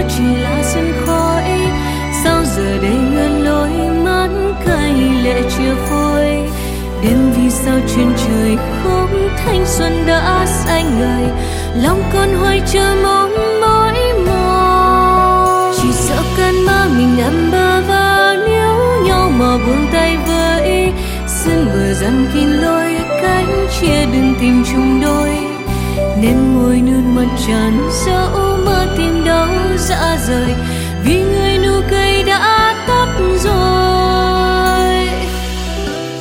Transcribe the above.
chỉ là sân khói. Sao giờ đây ngân lối mắt cay lệ chia phôi. Đêm vì sao trên trời không thanh xuân đã xanh ngời, lòng con hoài chờ mong mỏi mòn. Chỉ sợ cơn mơ mình nằm bơ vơ, níu nhau mà buông tay với sân bờ dần kín lối cánh chia đừng tìm chung đôi. Nên ngồi nước mắt tràn dẫu mơ tìm đâu dã rời, vì người nụ cây đã tắt rồi.